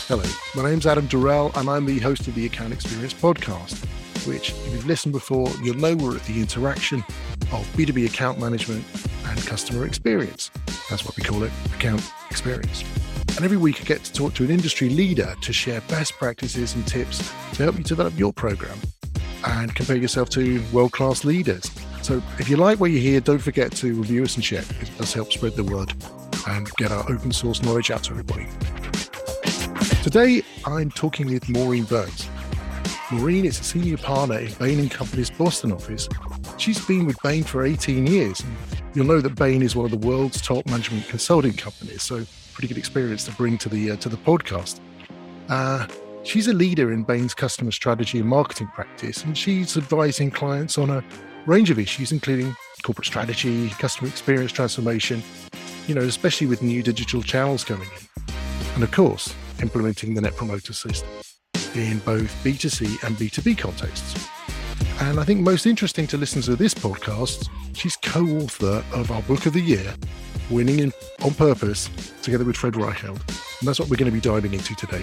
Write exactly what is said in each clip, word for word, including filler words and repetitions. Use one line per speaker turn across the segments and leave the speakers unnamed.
Hello, my name's Adam Durrell and I'm the host of the Account Experience podcast, which if you've listened before, you'll know we're at the interaction of B two B account management and customer experience. That's what we call it, account experience. And every week I get to talk to an industry leader to share best practices and tips to help you develop your program and compare yourself to world-class leaders. So if you like what you hear, don't forget to review us and share. It does help spread the word and get our open source knowledge out to everybody. Today, I'm talking with Maureen Burns. Maureen is a senior partner in Bain and Company's Boston office. She's been with Bain for eighteen years. And you'll know that Bain is one of the world's top management consulting companies, so pretty good experience to bring to the uh, to the podcast. Uh, she's a leader in Bain's customer strategy and marketing practice, and she's advising clients on a range of issues, including corporate strategy, customer experience transformation, you know, especially with new digital channels coming in. And of course, implementing the Net Promoter System in both B two C and B two B contexts. And I think most interesting to listeners of this podcast, she's co-author of our book of the year, Winning in, on Purpose, together with Fred Reichheld. And that's what we're going to be diving into today.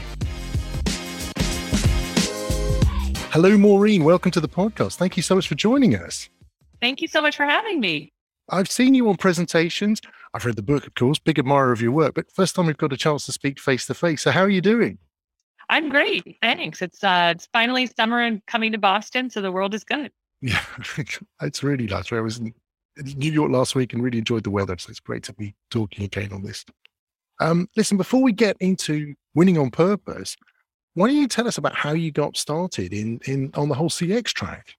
Hello, Maureen. Welcome to the podcast. Thank you so much for joining us.
Thank you so much for having me.
I've seen you on presentations. I've read the book, of course, big admirer of your work, but first time we've got a chance to speak face to face. So how are you doing?
I'm great. Thanks. It's uh, it's finally summer and coming to Boston, so the world is good.
Yeah, it's really nice. I was in New York last week and really enjoyed the weather, so it's great to be talking again on this. Um, listen, before we get into winning on purpose, why don't you tell us about how you got started in, in on the whole C X track?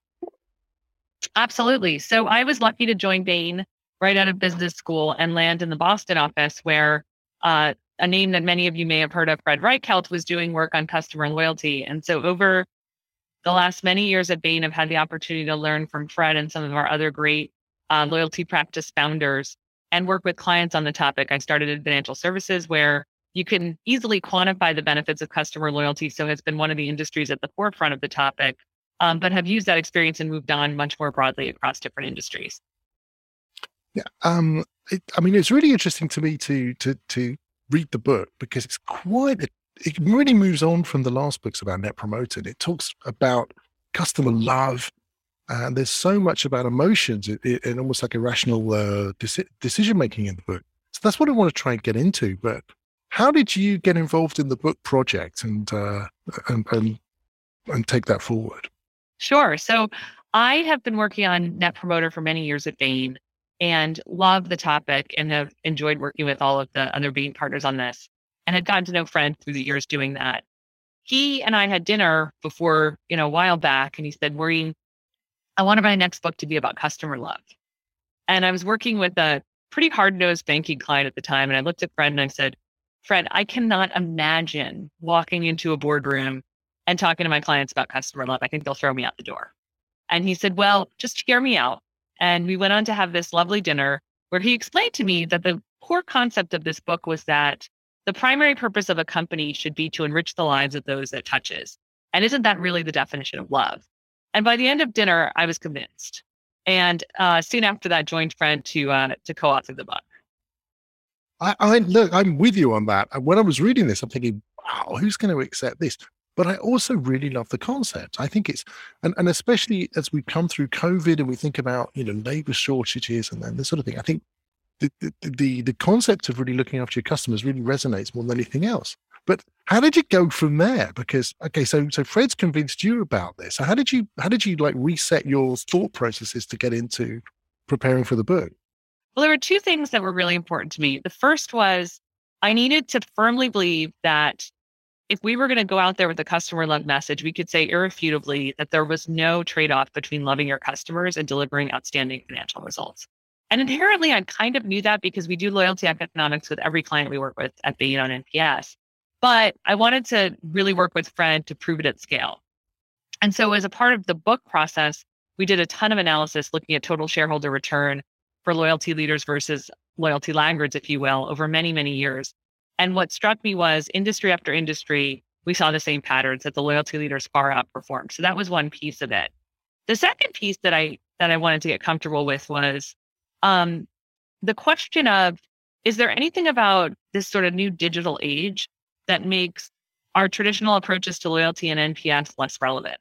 Absolutely. So I was lucky to join Bain right out of business school and land in the Boston office where uh, a name that many of you may have heard of, Fred Reichheld, was doing work on customer loyalty. And so over the last many years at Bain, I've had the opportunity to learn from Fred and some of our other great uh, loyalty practice founders and work with clients on the topic. I started in financial services where you can easily quantify the benefits of customer loyalty. So it's been one of the industries at the forefront of the topic, um, but have used that experience and moved on much more broadly across different industries.
Yeah, um, it, I mean, it's really interesting to me to to to read the book because it's quite a, it really moves on from the last books about Net Promoter. It talks about customer love, and there's so much about emotions it, it, and almost like irrational uh, deci- decision making in the book. So that's what I want to try and get into. But how did you get involved in the book project and uh, and, and and take that forward?
Sure. So I have been working on Net Promoter for many years at Bain and love the topic and have enjoyed working with all of the other Bain partners on this and had gotten to know Fred through the years doing that. He and I had dinner before, you know, a while back, and he said, Maureen, I want my next book to be about customer love. And I was working with a pretty hard-nosed banking client at the time. And I looked at Fred and I said, Fred, I cannot imagine walking into a boardroom and talking to my clients about customer love. I think they'll throw me out the door. And he said, well, just hear me out. And we went on to have this lovely dinner where he explained to me that the core concept of this book was that the primary purpose of a company should be to enrich the lives of those it touches. And isn't that really the definition of love? And by the end of dinner, I was convinced. And uh, soon after that, joined Fred to uh, to co-author the book.
I, I look, I'm with you on that. And when I was reading this, I'm thinking, wow, who's going to accept this? But I also really love the concept. I think it's, and, and especially as we come through COVID and we think about, you know, labor shortages and then this sort of thing, I think the, the, the, the concept of really looking after your customers really resonates more than anything else. But how did you go from there? Because, okay, so, so Fred's convinced you about this. So how did you, how did you like reset your thought processes to get into preparing for the book?
Well, there were two things that were really important to me. The first was I needed to firmly believe that if we were going to go out there with a customer love message, we could say irrefutably that there was no trade-off between loving your customers and delivering outstanding financial results. And inherently, I kind of knew that because we do loyalty economics with every client we work with at Bain on N P S. But I wanted to really work with Fred to prove it at scale. And so as a part of the book process, we did a ton of analysis looking at total shareholder return for loyalty leaders versus loyalty laggards, if you will, over many, many years. And what struck me was industry after industry, we saw the same patterns that the loyalty leaders far outperformed. So that was one piece of it. The second piece that I that I wanted to get comfortable with was um, the question of, is there anything about this sort of new digital age that makes our traditional approaches to loyalty and N P S less relevant.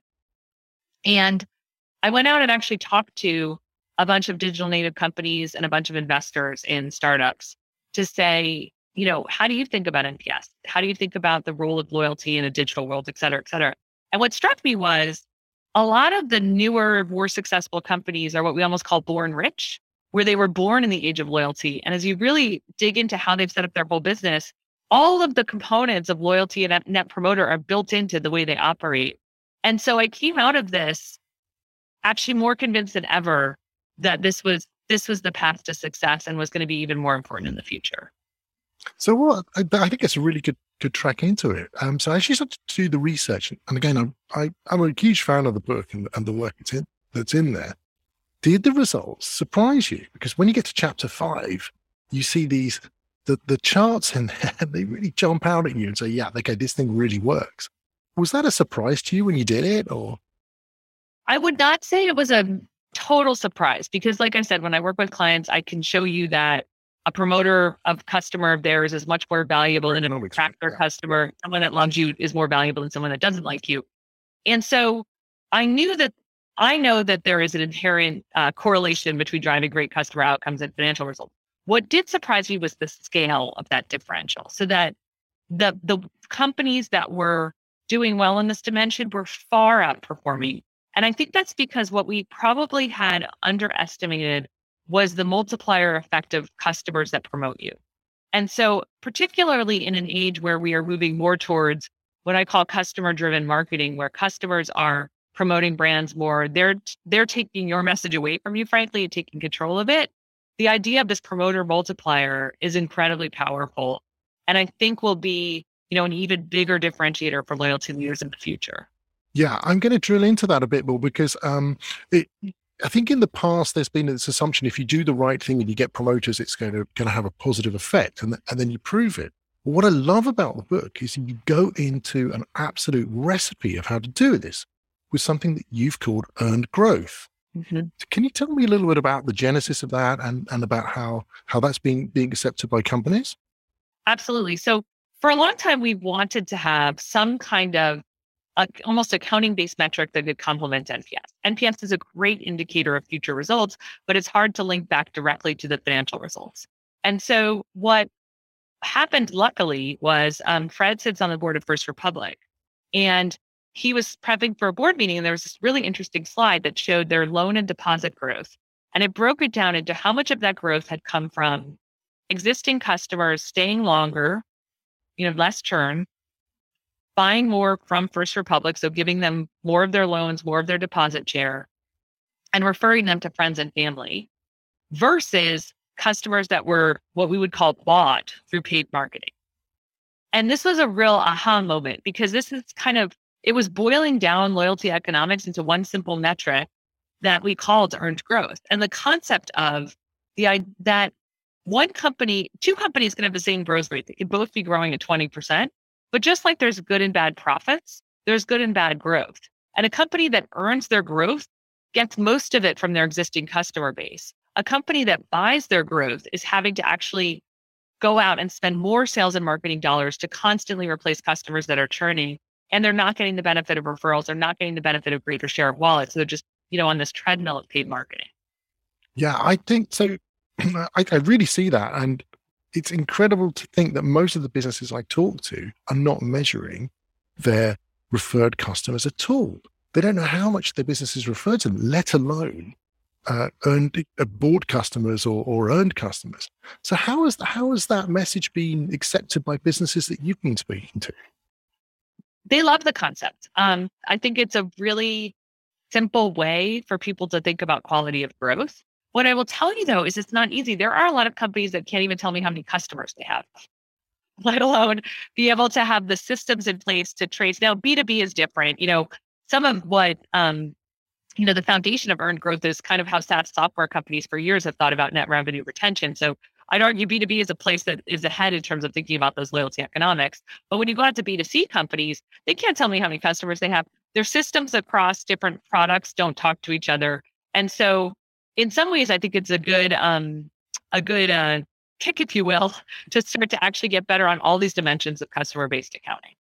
And I went out and actually talked to a bunch of digital native companies and a bunch of investors in startups to say, you know, how do you think about N P S? How do you think about the role of loyalty in a digital world, et cetera, et cetera? And what struck me was a lot of the newer, more successful companies are what we almost call born rich, where they were born in the age of loyalty. And as you really dig into how they've set up their whole business, all of the components of loyalty and net promoter are built into the way they operate. And so I came out of this actually more convinced than ever that this was this was the path to success and was going to be even more important in the future.
So what I, I think it's a really good good track into it. Um, so I actually started to do the research, and again, I'm I, I'm a huge fan of the book and, and the work it's in, that's in there. Did the results surprise you? Because when you get to chapter five, you see these the the charts in there, and they really jump out at you and say, "Yeah, okay, this thing really works." Was that a surprise to you when you did it, or?
I would not say it was a total surprise because, like I said, when I work with clients, I can show you that a promoter of customer of theirs is much more valuable than a tractor yeah. customer. Someone that loves you is more valuable than someone that doesn't like you. And so I knew that I know that there is an inherent uh, correlation between driving great customer outcomes and financial results. What did surprise me was the scale of that differential. So that the the companies that were doing well in this dimension were far outperforming. And I think that's because what we probably had underestimated was the multiplier effect of customers that promote you. And so particularly in an age where we are moving more towards what I call customer-driven marketing, where customers are promoting brands more, they're they're taking your message away from you, frankly, and taking control of it. The idea of this promoter multiplier is incredibly powerful. And I think will be, you know, an even bigger differentiator for loyalty leaders in the future.
Yeah, I'm going to drill into that a bit more because um, it, I think in the past there's been this assumption if you do the right thing and you get promoters, it's going to going to have a positive effect, and, and then you prove it. But what I love about the book is you go into an absolute recipe of how to do this with something that you've called earned growth. Mm-hmm. Can you tell me a little bit about the genesis of that and, and about how how that's being being accepted by companies?
Absolutely. So for a long time, we wanted to have some kind of a, almost accounting-based metric that could complement N P S. N P S is a great indicator of future results, but it's hard to link back directly to the financial results. And so what happened, luckily, was um, Fred sits on the board of First Republic, and he was prepping for a board meeting, and there was this really interesting slide that showed their loan and deposit growth. And it broke it down into how much of that growth had come from existing customers staying longer, you know, less churn, buying more from First Republic, so giving them more of their loans, more of their deposit share, and referring them to friends and family, versus customers that were what we would call bought through paid marketing. And this was a real aha moment because this is kind of, it was boiling down loyalty economics into one simple metric that we called earned growth. And the concept of the that one company, two companies can have the same growth rate. They could both be growing at twenty percent. But just like there's good and bad profits, there's good and bad growth. And a company that earns their growth gets most of it from their existing customer base. A company that buys their growth is having to actually go out and spend more sales and marketing dollars to constantly replace customers that are churning. And they're not getting the benefit of referrals. They're not getting the benefit of greater share of wallet. So they're just, you know, on this treadmill of paid marketing.
Yeah, I think so. I, I really see that. And it's incredible to think that most of the businesses I talk to are not measuring their referred customers at all. They don't know how much their business is referred to them, let alone uh, earned, uh, bought customers or, or earned customers. So how is, how has that message been accepted by businesses that you've been speaking to?
They love the concept. Um, I think it's a really simple way for people to think about quality of growth. What I will tell you, though, is it's not easy. There are a lot of companies that can't even tell me how many customers they have, let alone be able to have the systems in place to trace. Now, B two B is different. You know, some of what, um, you know, the foundation of earned growth is kind of how SaaS software companies for years have thought about net revenue retention. So I'd argue B two B is a place that is ahead in terms of thinking about those loyalty economics. But when you go out to B two C companies, they can't tell me how many customers they have. Their systems across different products don't talk to each other. And so in some ways, I think it's a good, um, a good uh, kick, if you will, to start to actually get better on all these dimensions of customer-based accounting.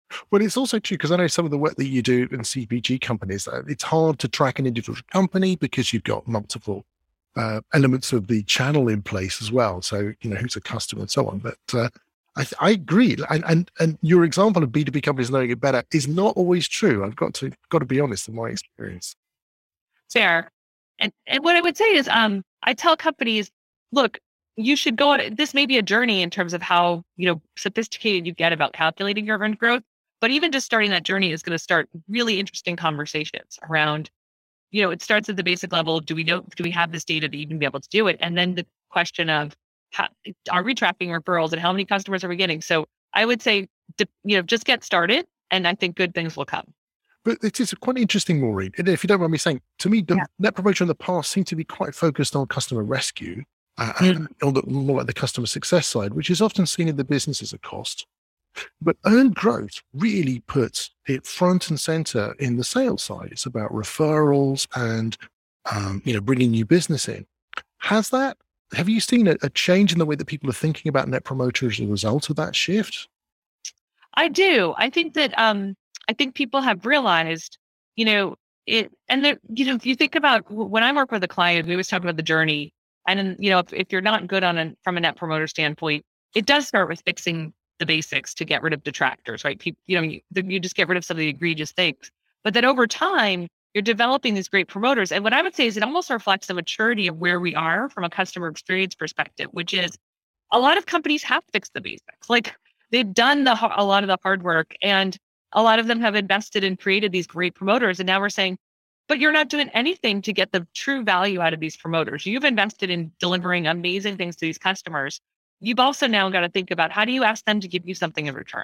But it's also true because I know some of the work that you do in C P G companies, uh, it's hard to track an individual company because you've got multiple uh, elements of the channel in place as well. So, you know, who's a customer and so on. But uh, I, I agree. And, and and your example of B two B companies knowing it better is not always true. I've got to got to be honest in my experience.
Fair. And, and what I would say is, um, I tell companies, look, you should go on, this may be a journey in terms of how, you know, sophisticated you get about calculating your earned growth. But even just starting that journey is going to start really interesting conversations around, you know, it starts at the basic level. Do we know, do we have this data to even be able to do it? And then the question of, how, are we tracking referrals and how many customers are we getting? So I would say, you know, just get started and I think good things will come.
But it is quite interesting, Maureen. And if you don't mind me saying, to me, the
Yeah.
Net Promoter in the past seemed to be quite focused on customer rescue, uh, mm. on the, more like the customer success side, which is often seen in the business as a cost. But earned growth really puts it front and center in the sales side. It's about referrals and, um, you know, bringing new business in. Has that, have you seen a, a change in the way that people are thinking about Net Promoter as a result of that shift?
I do. I think that, um, I think people have realized, you know, it, and there, you know, if you think about when I work with a client, we always talk about the journey. And, you know, if, if you're not good on a, from a Net Promoter standpoint, it does start with fixing the basics to get rid of detractors, right? People, you know, you, you just get rid of some of the egregious things, but then over time, you're developing these great promoters. And what I would say is it almost reflects the maturity of where we are from a customer experience perspective, which is a lot of companies have fixed the basics. Like they've done the a lot of the hard work, and a lot of them have invested and created these great promoters. And now we're saying, but you're not doing anything to get the true value out of these promoters. You've invested in delivering amazing things to these customers. You've also now got to think about how do you ask them to give you something in return?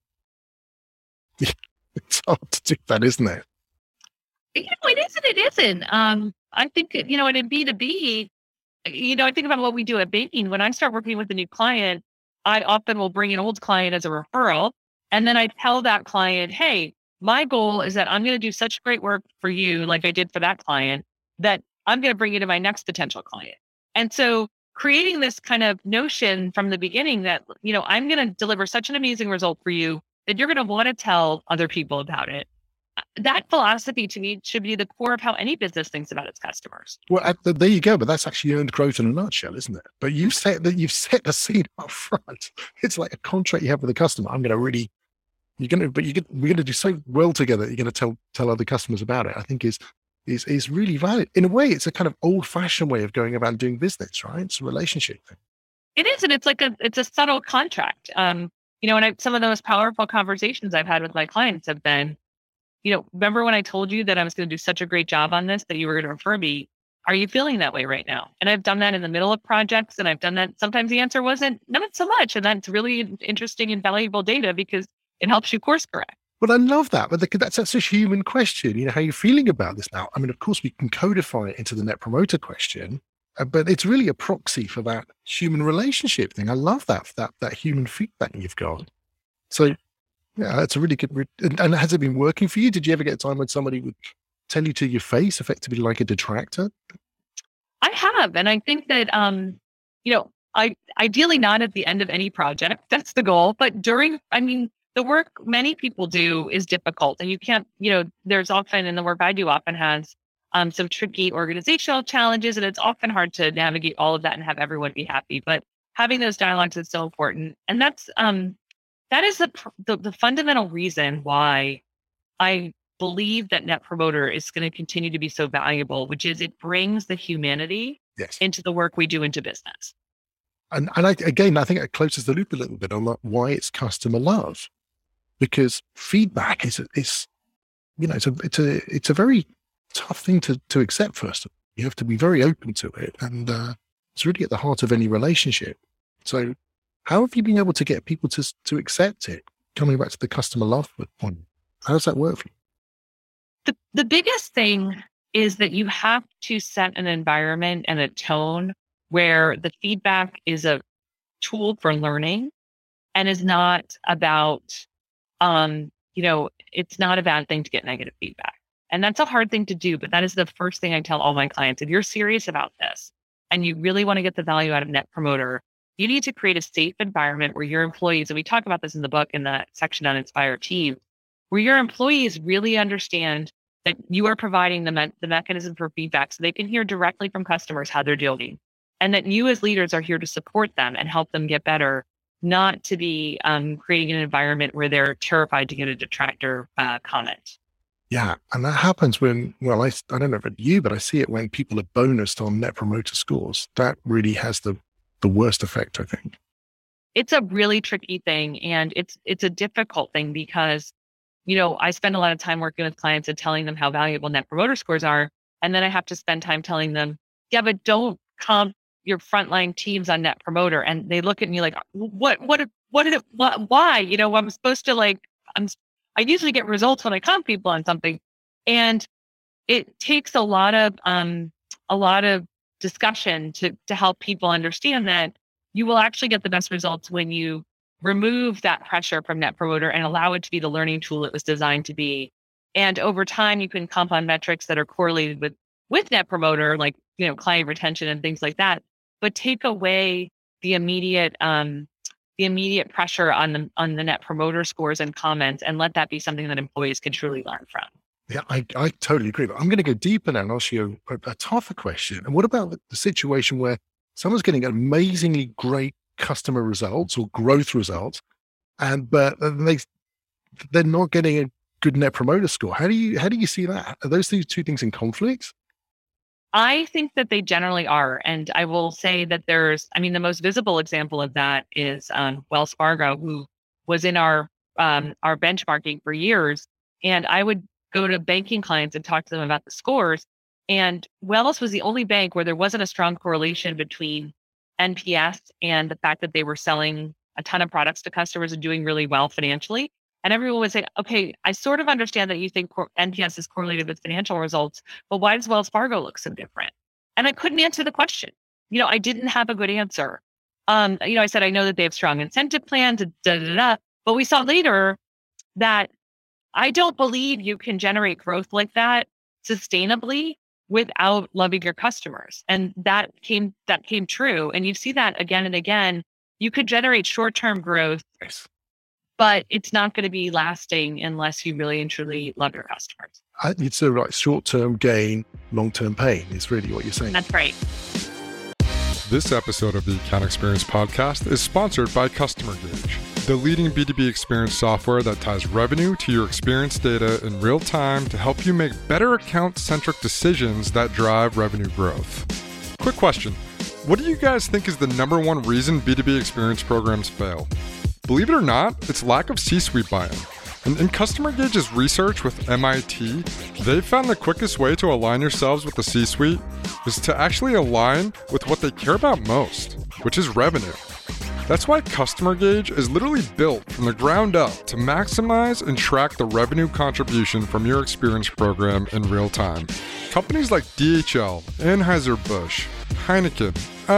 Yeah, it's hard to do that, isn't it?
You know, it isn't, it isn't. Um, I think, you know, and in B two B, you know, I think about what we do at Bain. When I start working with a new client, I often will bring an old client as a referral. And then I tell that client, hey, my goal is that I'm going to do such great work for you, like I did for that client, that I'm going to bring you to my next potential client. And so creating this kind of notion from the beginning that, you know, I'm going to deliver such an amazing result for you that you're going to want to tell other people about it. That philosophy to me should be the core of how any business thinks about its customers.
Well, there you go. But that's actually earned growth in a nutshell, isn't it? But you've set that you've set the scene up front. It's like a contract you have with the customer. I'm going to really, you're going to, but you get, we're going to do so well together. You're going to tell tell other customers about it. I think is is is really valid. In a way, it's a kind of old fashioned way of going about doing business, right? It's a relationship thing.
It is, and it's like a it's a subtle contract. Um, you know, and I, some of the most powerful conversations I've had with my clients have been, you know, remember when I told you that I was going to do such a great job on this that you were going to refer me? Are you feeling that way right now? And I've done that in the middle of projects, and I've done that. Sometimes the answer wasn't not so much, and that's really interesting and valuable data because it helps you course correct.
But I love that. But that's that's a human question. You know, how are you feeling about this now? I mean, of course, we can codify it into the Net Promoter question, uh, but it's really a proxy for that human relationship thing. I love that that that human feedback you've got. So. Yeah, that's a really good. Re- and, and has it been working for you? Did you ever get a time when somebody would tell you to your face, effectively like a detractor?
I have, and I think that um, you know, I ideally not at the end of any project. That's the goal. But during, I mean, the work many people do is difficult, and you can't. You know, there's often, and the work I do often has um some tricky organizational challenges, and it's often hard to navigate all of that and have everyone be happy. But having those dialogues is so important, and that's um. That is the, the the fundamental reason why I believe that Net Promoter is going to continue to be so valuable, which is it brings the humanity
yes.
into the work we do into business.
And and I, again, I think it closes the loop a little bit on that, why it's customer love, because feedback is is you know it's a it's a it's a very tough thing to to accept. First, you have to be very open to it, and uh, it's really at the heart of any relationship. So. How have you been able to get people to to accept it? Coming back to the customer love point, how does that work for you?
The the biggest thing is that you have to set an environment and a tone where the feedback is a tool for learning and is not about, um, you know, it's not a bad thing to get negative feedback. And that's a hard thing to do, but that is the first thing I tell all my clients. If you're serious about this and you really want to get the value out of Net Promoter, You need to create a safe environment where your employees, and we talk about this in the book in the section on Inspire Team, where your employees really understand that you are providing the, me- the mechanism for feedback so they can hear directly from customers how they're doing. And that you as leaders are here to support them and help them get better, not to be um, creating an environment where they're terrified to get a detractor uh, comment.
Yeah. And that happens when, well, I, I don't know about you, but I see it when people are bonused on Net Promoter Scores. That really has the, the worst effect, I think.
It's a really tricky thing. And it's it's a difficult thing because, you know, I spend a lot of time working with clients and telling them how valuable Net Promoter Scores are. And then I have to spend time telling them, yeah, but don't comp your frontline teams on Net Promoter. And they look at me like, what, what, what did it, what, why? You know, I'm supposed to like, I'm, I usually get results when I comp people on something. And it takes a lot of, um, a lot of discussion to, to help people understand that you will actually get the best results when you remove that pressure from Net Promoter and allow it to be the learning tool it was designed to be. And over time, you can comp on metrics that are correlated with, with Net Promoter, like, you know, client retention and things like that, but take away the immediate, um, the immediate pressure on the, on the Net Promoter Scores and comments, and let that be something that employees can truly learn from.
Yeah, I, I totally agree. But I'm going to go deeper now and ask you a, a tougher question. And what about the, the situation where someone's getting amazingly great customer results or growth results, and but they they're not getting a good Net Promoter Score? How do you how do you see that? Are those two things in conflict?
I think that they generally are. And I will say that there's, I mean, the most visible example of that is um, Wells Fargo, who was in our um, our benchmarking for years. And I would go to banking clients and talk to them about the scores. And Wells was the only bank where there wasn't a strong correlation between N P S and the fact that they were selling a ton of products to customers and doing really well financially. And everyone would say, okay, I sort of understand that you think N P S is correlated with financial results, but why does Wells Fargo look so different? And I couldn't answer the question. You know, I didn't have a good answer. Um, you know, I said, I know that they have strong incentive plans, da, da, da, but we saw later that I don't believe you can generate growth like that sustainably without loving your customers. And that came, that came true. And you see that again and again. You could generate short-term growth,
Yes.
but it's not going to be lasting unless you really and truly love your customers.
It's a right short-term gain, long-term pain is really what you're saying.
That's right.
This episode of the Account Experience Podcast is sponsored by Customer Gauge, the leading B two B experience software that ties revenue to your experience data in real time to help you make better account-centric decisions that drive revenue growth. Quick question. What do you guys think is the number one reason B two B experience programs fail? Believe it or not, it's lack of C-suite buy-in. And in Customer Gauge's research with M I T, they found the quickest way to align yourselves with the C-suite is to actually align with what they care about most, which is revenue. That's why Customer Gauge is literally built from the ground up to maximize and track the revenue contribution from your experience program in real time. Companies like D H L, Anheuser-Busch, Heineken,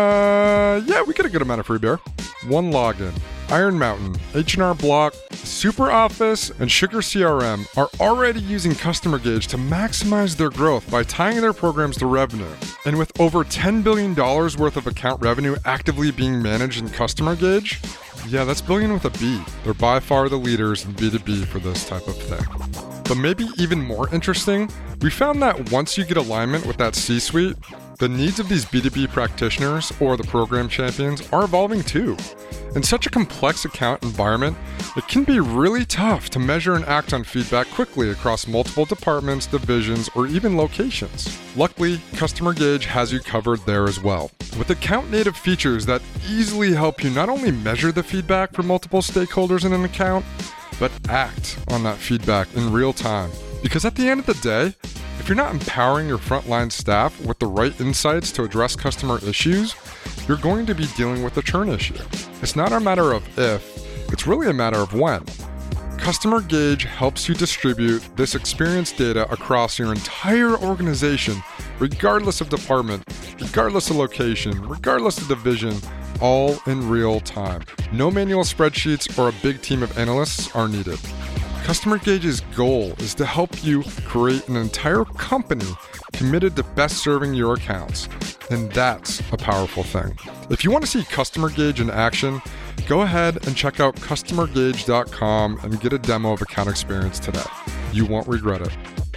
uh, yeah, we get a good amount of free beer. One Login, Iron Mountain, H and R Block, SuperOffice, and Sugar C R M are already using Customer Gauge to maximize their growth by tying their programs to revenue. And with over ten billion dollars worth of account revenue actively being managed in Customer Gauge, yeah, that's billion with a B. They're by far the leaders in B two B for this type of thing. But maybe even more interesting, we found that once you get alignment with that C-suite, the needs of these B two B practitioners or the program champions are evolving too. In such a complex account environment, it can be really tough to measure and act on feedback quickly across multiple departments, divisions, or even locations. Luckily, Customer Gauge has you covered there as well, with account-native features that easily help you not only measure the feedback from multiple stakeholders in an account, but act on that feedback in real time. Because at the end of the day, if you're not empowering your frontline staff with the right insights to address customer issues, you're going to be dealing with a churn issue. It's not a matter of if, it's really a matter of when. Customer Gauge helps you distribute this experience data across your entire organization, regardless of department, regardless of location, regardless of division, all in real time. No manual spreadsheets or a big team of analysts are needed. Customer Gauge's goal is to help you create an entire company committed to best serving your accounts. And that's a powerful thing. If you want to see Customer Gauge in action, go ahead and check out customer gauge dot com and get a demo of Account Experience today. You won't regret it.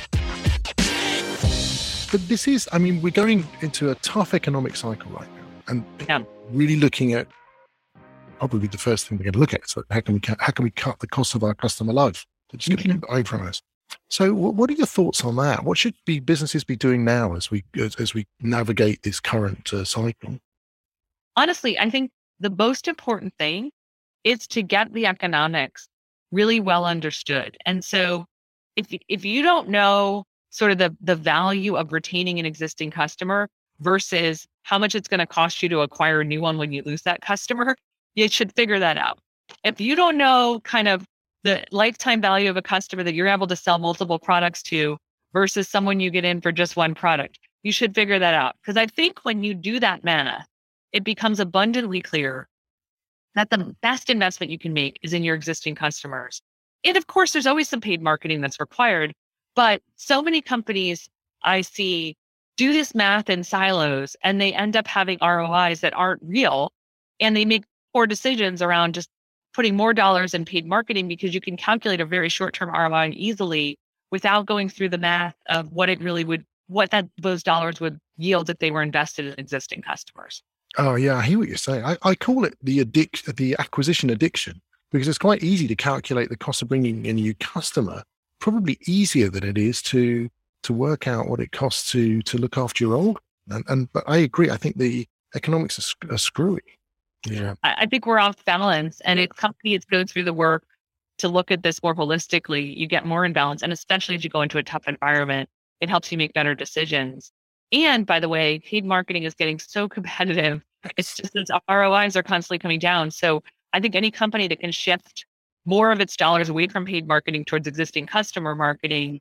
But this is, I mean, we're going into a tough economic cycle right now, and
Yeah.
really looking at probably the first thing we're going to look at. So how can we cut, how can we cut the cost of our customer life? Just going to get away from us. So what, what are your thoughts on that? What should be businesses be doing now as we as, as we navigate this current uh, cycle?
Honestly, I think the most important thing is to get the economics really well understood. And so if if you don't know sort of the, the value of retaining an existing customer versus how much it's going to cost you to acquire a new one when you lose that customer, you should figure that out. If you don't know kind of the lifetime value of a customer that you're able to sell multiple products to versus someone you get in for just one product, you should figure that out. Because I think when you do that math, it becomes abundantly clear that the best investment you can make is in your existing customers. And of course, there's always some paid marketing that's required, but so many companies I see do this math in silos and they end up having R O Is that aren't real, and they make poor decisions around just putting more dollars in paid marketing because you can calculate a very short-term R O I easily without going through the math of what it really would, what that those dollars would yield if they were invested in existing customers.
Oh yeah, I hear what you're saying. I, I call it the addic- the acquisition addiction, because it's quite easy to calculate the cost of bringing in a new customer, probably easier than it is to to work out what it costs to to look after your old. And, and but I agree. I think the economics are, are screwy. Yeah,
I, I think we're off balance, and if companies go through the work to look at this more holistically, you get more in balance. And especially as you go into a tough environment, it helps you make better decisions. And by the way, paid marketing is getting so competitive. It's just its R O Is are constantly coming down. So I think any company that can shift more of its dollars away from paid marketing towards existing customer marketing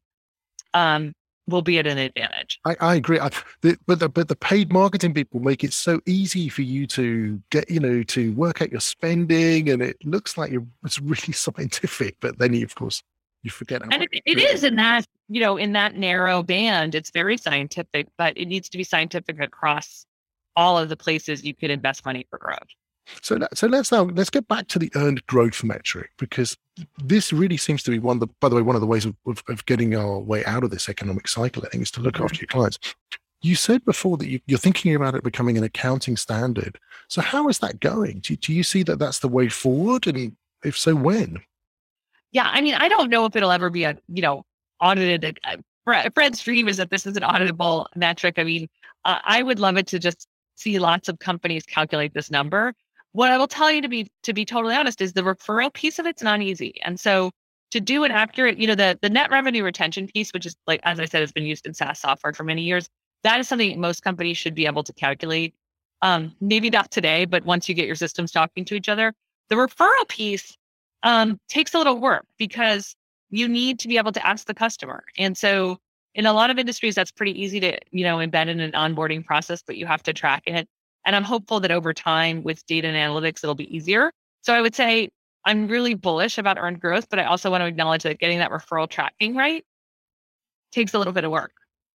um, will be at an advantage.
I, I agree. I, the, but the but the paid marketing people make it so easy for you to get, you know, to work out your spending, and it looks like you're, it's really scientific. But then you, of course, you forget. How
And it, it is in that, you know, in that narrow band, it's very scientific, but it needs to be scientific across all of the places you could invest money for growth.
So, so let's now let's get back to the earned growth metric, because this really seems to be one of the, by the way, one of the ways of, of, of getting our way out of this economic cycle, I think, is to look after your clients. You said before that you, you're thinking about it becoming an accounting standard. So how is that going? Do, do you see that that's the way forward? And if so, when?
Yeah, I mean, I don't know if it'll ever be a, you know, audited. Uh, Fred's dream is that this is an auditable metric. I mean, uh, I would love it to just see lots of companies calculate this number. What I will tell you, to be to be totally honest, is the referral piece of it's not easy. And so to do an accurate, you know, the, the net revenue retention piece, which is, like, as I said, has been used in SaaS software for many years, that is something most companies should be able to calculate. Um, maybe not today, but once you get your systems talking to each other. The referral piece um, takes a little work because you need to be able to ask the customer. And so in a lot of industries, that's pretty easy to, you know, embed in an onboarding process, but you have to track it. And I'm hopeful that over time with data and analytics, it'll be easier. So I would say I'm really bullish about earned growth, but I also want to acknowledge that getting that referral tracking right takes a little bit of work.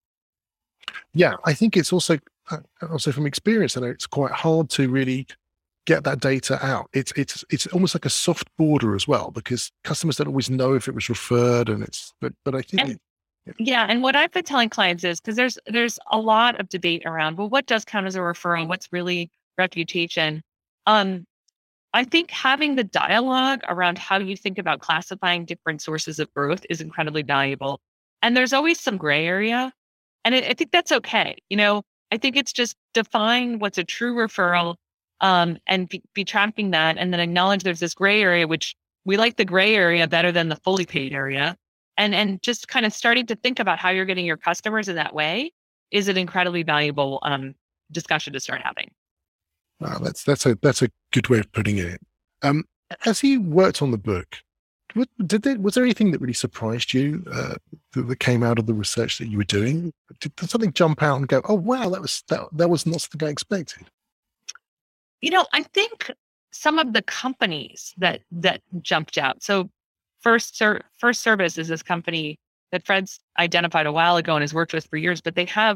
Yeah, I think it's also, also from experience, I know it's quite hard to really get that data out. It's it's it's almost like a soft border as well, because customers don't always know if it was referred, and it's but but I think.
And-
it,
Yeah. And what I've been telling clients is, because there's there's a lot of debate around, well, what does count as a referral? What's really reputation? Um, I think having the dialogue around how you think about classifying different sources of growth is incredibly valuable. And there's always some gray area. And I, I think that's okay. You know, I think it's just define what's a true referral um, and be, be tracking that, and then acknowledge there's this gray area, which we like the gray area better than the fully paid area. And and just kind of starting to think about how you're getting your customers in that way is an incredibly valuable um, discussion to start having.
Wow, that's that's a that's a good way of putting it. Um, as you worked on the book, what, did there, was there anything that really surprised you uh, that, that came out of the research that you were doing? Did, did something jump out and go, "Oh wow, that was that, that was not something I expected"?
You know, I think some of the companies that that jumped out. So First, Ser- First Service is this company that Fred's identified a while ago and has worked with for years, but they have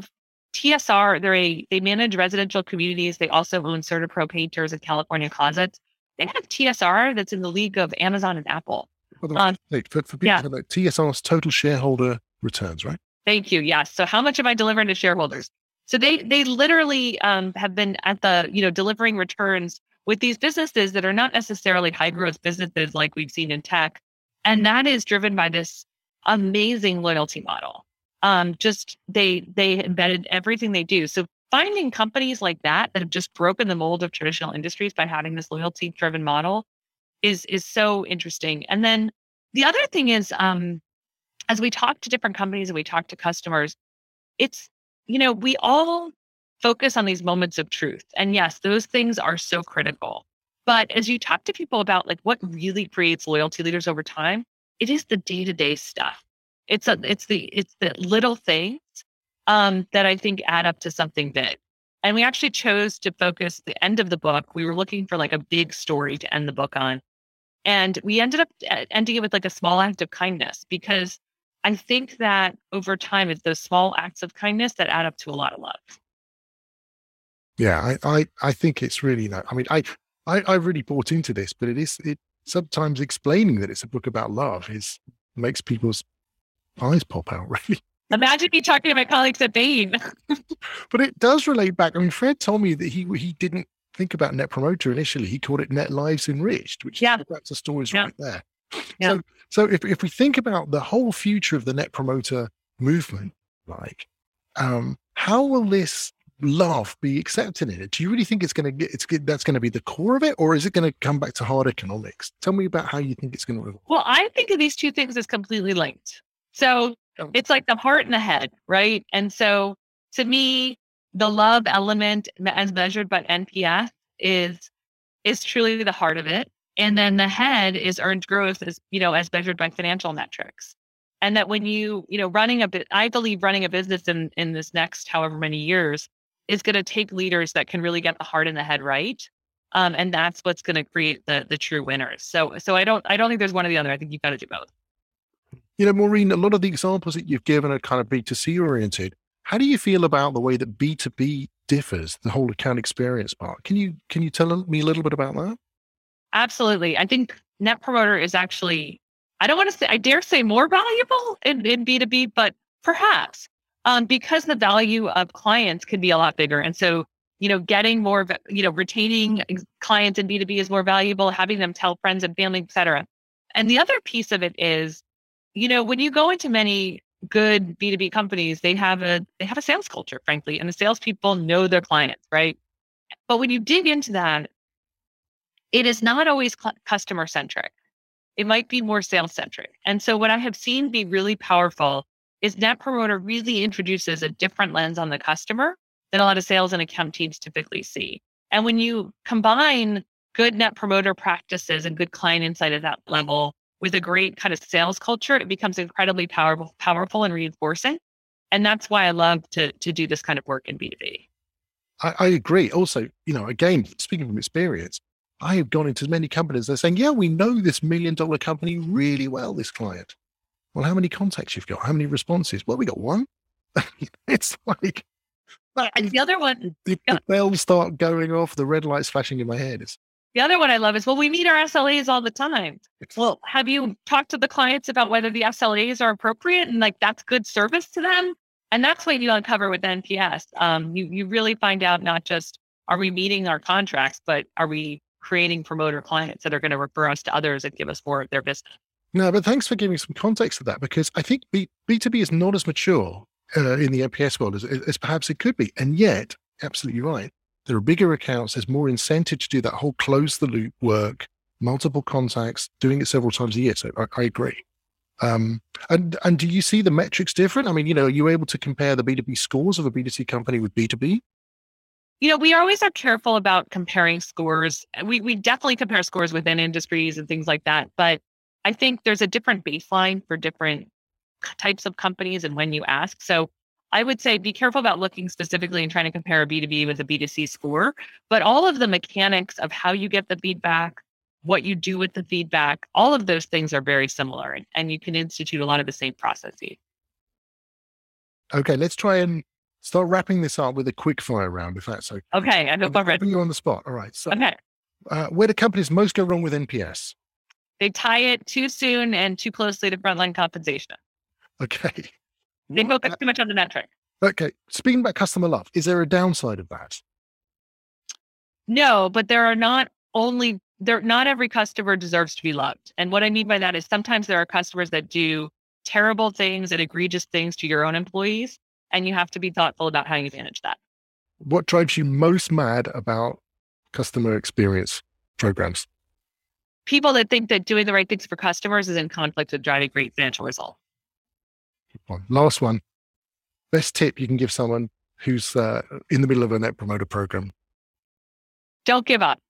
T S R, they're a, they manage residential communities. They also own CertaPro painters and California Closets. They have T S R that's in the league of Amazon and Apple.
Well, um, for, for people, yeah. Like T S R's total shareholder returns, right?
Thank you. Yes. So how much am I delivering to shareholders? So they they literally um, have been at the, you know, delivering returns with these businesses that are not necessarily high growth businesses like we've seen in tech. And that is driven by this amazing loyalty model. Um, just they they embedded everything they do. So finding companies like that that have just broken the mold of traditional industries by having this loyalty driven model is is so interesting. And then the other thing is, um, as we talk to different companies and we talk to customers, it's, you know, we all focus on these moments of truth. And yes, those things are so critical. But as you talk to people about like what really creates loyalty leaders over time, it is the day-to-day stuff. It's a, it's the it's the little things um, that I think add up to something big. And we actually chose to focus the end of the book. We were looking for like a big story to end the book on. And we ended up ending it with like a small act of kindness, because I think that over time, it's those small acts of kindness that add up to a lot of love.
Yeah, I, I, I think it's really, no, I mean, I, I, I really bought into this, but it is, it sometimes explaining that it's a book about love is makes people's eyes pop out, really.
Imagine me talking to my colleagues at Bain.
But it does relate back. I mean, Fred told me that he he didn't think about Net Promoter initially. He called it Net Lives Enriched, which
yeah.
that's the stories
yeah.
right there.
Yeah.
So, so if, if we think about the whole future of the Net Promoter movement, like, um, how will this love be accepted in it? Do you really think it's going to get, it's that's going to be the core of it, or is it going to come back to hard economics? Tell me about how you think it's going to evolve.
Well, I think of these two things as completely linked. So it's like the heart and the head, right? And so to me, the love element as measured by N P S is, is truly the heart of it. And then the head is earned growth as, you know, as measured by financial metrics. And that when you, you know, running a bit, I believe running a business in, in this next however many years is going to take leaders that can really get the heart and the head right. Um, and that's what's going to create the the true winners. So, so I don't, I don't think there's one or the other. I think you've got to do both.
You know, Maureen, a lot of the examples that you've given are kind of B two C oriented. How do you feel about the way that B two B differs, the whole account experience part? Can you, can you tell me a little bit about that?
Absolutely. I think Net Promoter is actually, I don't want to say, I dare say more valuable in, in B two B, but perhaps um, because the value of clients can be a lot bigger. And so, you know, getting more, you know, retaining clients in B two B is more valuable, having them tell friends and family, et cetera. And the other piece of it is, you know, when you go into many good B two B companies, they have a, they have a sales culture, frankly, and the salespeople know their clients, right? But when you dig into that, it is not always cl- customer centric. It might be more sales centric. And so what I have seen be really powerful is Net Promoter really introduces a different lens on the customer than a lot of sales and account teams typically see. And when you combine good Net Promoter practices and good client insight at that level with a great kind of sales culture, it becomes incredibly powerful, powerful and reinforcing. And that's why I love to, to do this kind of work in B two B.
I, I agree. Also, you know, again, speaking from experience, I have gone into many companies. They're saying, yeah, we know this million dollar company really well, this client. Well, how many contacts you've got? How many responses? Well, we got one. It's like,
and the other one,
the,
yeah.
the bells start going off, the red lights flashing in my head. It's,
the other one I love is, well, we meet our S L As all the time. Well, have you talked to the clients about whether the S L As are appropriate and like that's good service to them? And that's what you uncover with N P S. Um, you you really find out not just are we meeting our contracts, but are we creating promoter clients that are going to refer us to others and give us more of their business.
No, but thanks for giving some context to that, because I think B, B2B is not as mature uh, in the N P S world as, as perhaps it could be. And yet, absolutely right, there are bigger accounts, there's more incentive to do that whole close the loop work, multiple contacts, doing it several times a year. So I, I agree. Um, and, and do you see the metrics different? I mean, you know, are you able to compare the B two B scores of a B two C company with B two B?
You know, we always are careful about comparing scores. We we definitely compare scores within industries and things like that. But I think there's a different baseline for different types of companies and when you ask. So I would say be careful about looking specifically and trying to compare a B two B with a B two C score. But all of the mechanics of how you get the feedback, what you do with the feedback, all of those things are very similar. And, and you can institute a lot of the same processes.
Okay, let's try and start wrapping this up with a quick fire round, if that's okay.
Okay, I hope I'm ready.
Putting you on the spot. All right. So,
okay.
Uh, where do companies most go wrong with N P S?
They tie it too soon and too closely to frontline compensation.
Okay.
They focus too much on the metric.
Okay. Speaking about customer love, is there a downside of that?
No, but there are not only there. Not every customer deserves to be loved. And what I mean by that is sometimes there are customers that do terrible things and egregious things to your own employees, and you have to be thoughtful about how you manage that.
What drives you most mad about customer experience programs?
People that think that doing the right things for customers is in conflict with driving great financial results.
One. Last one. Best tip you can give someone who's uh, in the middle of a Net Promoter program?
Don't give up.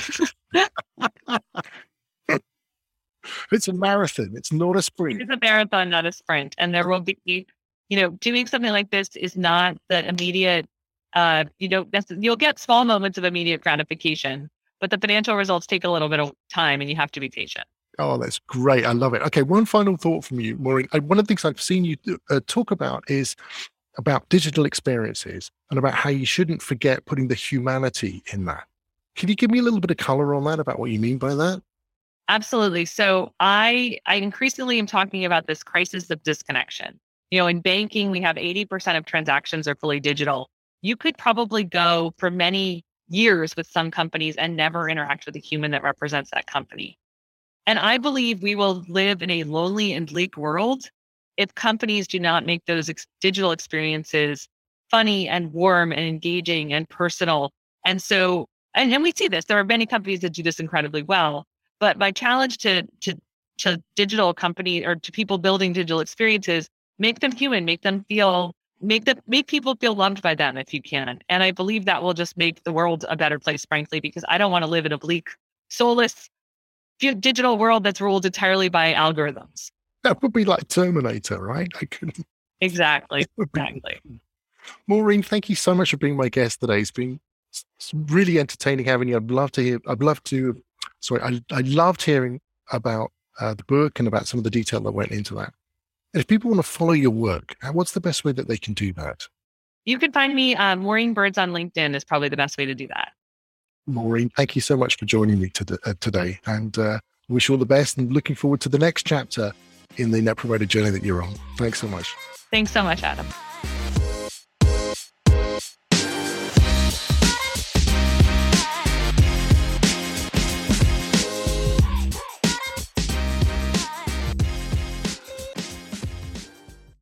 It's a marathon. It's not a sprint.
It's a marathon, not a sprint. And there will be, you know, doing something like this is not the immediate, uh, you know, you'll get small moments of immediate gratification, but the financial results take a little bit of time and you have to be patient.
Oh, that's great. I love it. Okay. One final thought from you, Maureen. I, one of the things I've seen you uh, talk about is about digital experiences and about how you shouldn't forget putting the humanity in that. Can you give me a little bit of color on that, about what you mean by that?
Absolutely. So I, I increasingly am talking about this crisis of disconnection. You know, in banking, we have eighty percent of transactions are fully digital. You could probably go for many years with some companies and never interact with a human that represents that company. And I believe we will live in a lonely and bleak world if companies do not make those ex- digital experiences funny and warm and engaging and personal. And so, and, and we see this, there are many companies that do this incredibly well. But my challenge to, to, to digital companies or to people building digital experiences, make them human, make them feel, make them, make people feel loved by them if you can. And I believe that will just make the world a better place, frankly, because I don't want to live in a bleak, soulless digital world that's ruled entirely by algorithms.
That would be like Terminator, right? I couldn't.
Exactly. Exactly.
Maureen, thank you so much for being my guest today. It's been it's really entertaining having you. I'd love to hear, I'd love to, sorry, I, I loved hearing about uh, the book and about some of the detail that went into that. And if people want to follow your work, what's the best way that they can do that?
You can find me, uh, Maureen Birds on LinkedIn is probably the best way to do that.
Maureen, thank you so much for joining me to, uh, today, and uh, wish you all the best and looking forward to the next chapter in the Net Promoter journey that you're on. Thanks so much.
Thanks so much, Adam.